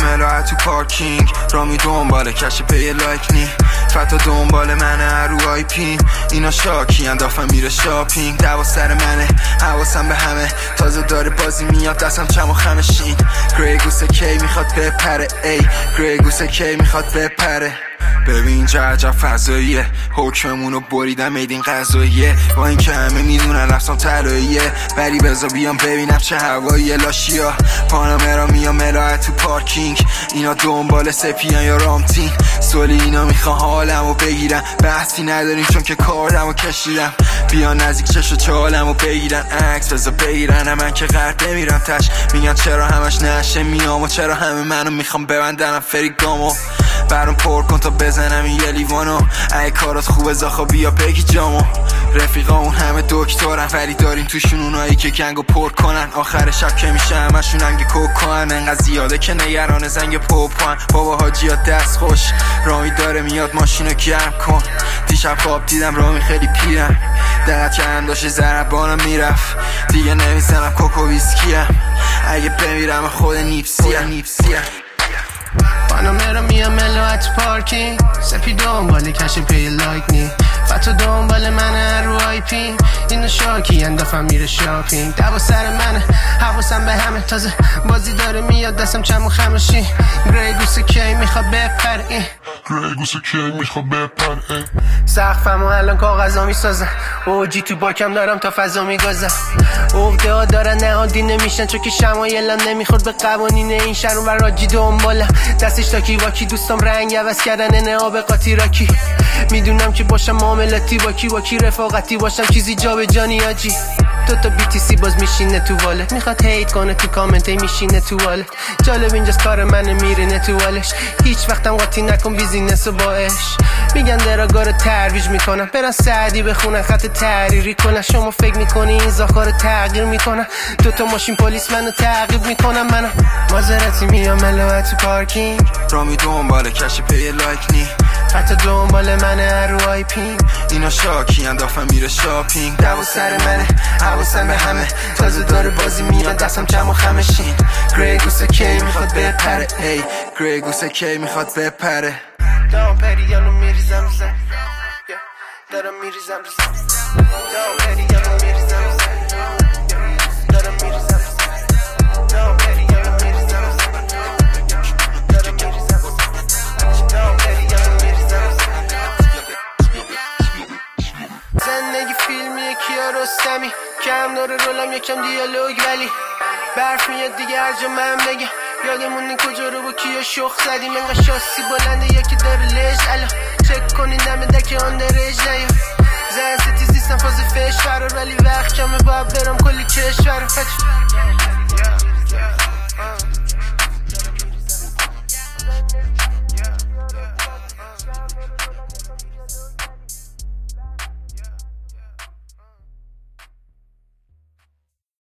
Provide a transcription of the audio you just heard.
ملاعه تو پارکینگ رامی دنباله کش پی لایک نی فتا دنبال منه رو آی پین اینا شاکی اندافم میره شاپینگ دوا سر منه حواسم به همه تازه داره بازی میاد دستم چم و خمشین گریگوسه کی میخواد بپره ای گریگوسه کی میخواد بپره ببین چه عجب فضاییه حکممونو بریدم میدین قضاییه با این که همه میدونن رفتم طلاییه ولی بذار بیام ببینم چه هواییه لاشیا پانامرا میام ملاعه تو پارکینگ اینا دنبال سپیان یا رامتین سولی اینا میخوان حالمو بگیرن بحثی نداریم چون که کارمو کشیدم بیا نزدیک چشو چالمو بگیرن عکس بذار بگیرن من که غرق نمیرم تش میگن چرا همش نشه میام و چرا همه منو میخوام ببندنم فریگامو برام پر کن تا بزنم این یه لیوانو ای کارات خوبه زاخا بیا بگی جامو رفیقامون همه دکترن ولی داریم توشون اونایی که گنگو پر کنن آخر شب که میشه همشون انگ کوکان انقدر زیاده که نگران زنگ پوپان بابا حاجی ها دست خوش رامی داره میاد ماشینو گرم کن دیشب خواب دیدم رامی خیلی پیرم دقت کردم داشت ضربانم میرفت دیگه نمیزنم کوکو ویسکیم اگه بمیرم خود نیپسیم پانامرا میام ملاعه پارکینگ سپی دنبال کش پی لایک نی فتا دنبال منه رو آی پین اینا شاکی اندافم میره شاپینگ دوا سر منه حواسم به همه تازه بازی داره میاد دستم چم و خمشی گریگوسه کی میخواد بپره گریگوسه کی میخواد بپره سقفمو الان کاغذا میسازن اوجی تو باکم دارم تا فضا میگازم عقده ها دارن نهادی نمیشن چون که شمایلم نمیخورد به قوانین این شهر و راجی دنبالم دستش تاکی واکی دوستام رنگ عوض کردن نهاب قاطی راکی میدونم که باشم معاملاتی واکی رفاقتی باشم چیزی جا به جانی آجی دوتا BTC باز میشینه تو والت میخواد هیت کنه تو کامنت میشینه تو والت جالب اینجاست کار منه میرینه تو والش هیچ وقتم قاطی نکن بیزینس و باش میگن دراگا رو ترویج میکنن برن سعدی بخونن خط تحریری کنن شما فکر میکنی این زاخا رو تغییر میکنن دوتا ماشین پلیس منو تعقیب میکنن منم مازراتی میام ملاعه تو پارکینگ رامی دنبال کش پی لایک نی فتا دنبال منه رو آی پین اینا شاکی اندافم میره شاپینگ دوا سر منه حواسم به همه تازه داره بازی میاد دستم چم و خمشین گریگوسه کی میخواد بپره ای گریگوسه کی میخواد بپره دام پریانو میریزم زن دارم میریزم زن دام پریانو میریزم زن دارم میریزم زن دام پریانو میریزم زن دارم میریزم زن دام پریانو میریزم زندگی فیلمیه کیا رستمی کم داره رولم یکم دیالوگ ولی برف میاد دیگه هر جا من بگم یادمون کجا رو با کیا شخ زدیم انقدر شاسی بلنده یکی داره لژ الا چک کنین دم دکه آن درج نیا زن ستیز نیستم فاز فش فرار ولی وقت کمه باید برم کلی کشور